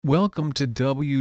Welcome to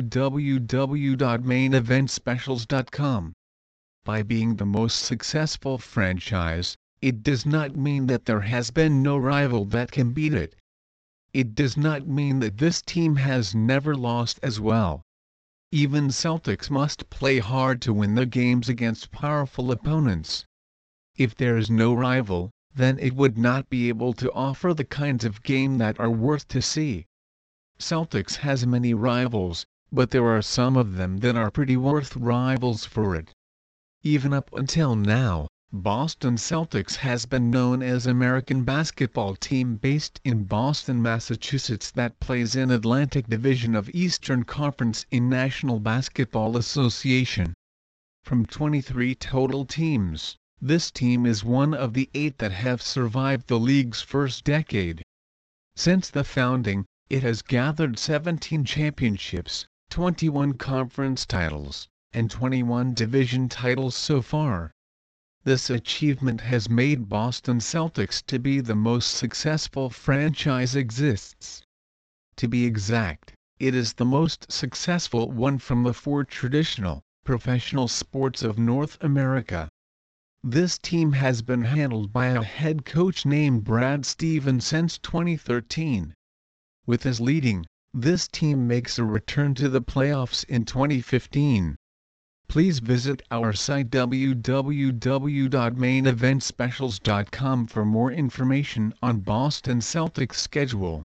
www.maineventspecials.com. By being the most successful franchise, it does not mean that there has been no rival that can beat it. It does not mean that this team has never lost as well. Even Celtics must play hard to win their games against powerful opponents. If there is no rival, then it would not be able to offer the kinds of game that are worth to see. Celtics has many rivals, but there are some of them that are pretty worth rivals for it. Even up until now, Boston Celtics has been known as American basketball team based in Boston, Massachusetts that plays in Atlantic Division of Eastern Conference in National Basketball Association. From 23 total teams, this team is one of the 8 that have survived the league's first decade. Since the founding, it has gathered 17 championships, 21 conference titles, and 21 division titles so far. This achievement has made Boston Celtics to be the most successful franchise exists. To be exact, it is the most successful one from the 4 traditional, professional sports of North America. This team has been handled by a head coach named Brad Stevens since 2013. With his leading, this team makes a return to the playoffs in 2015. Please visit our site www.maineventspecials.com for more information on Boston Celtics schedule.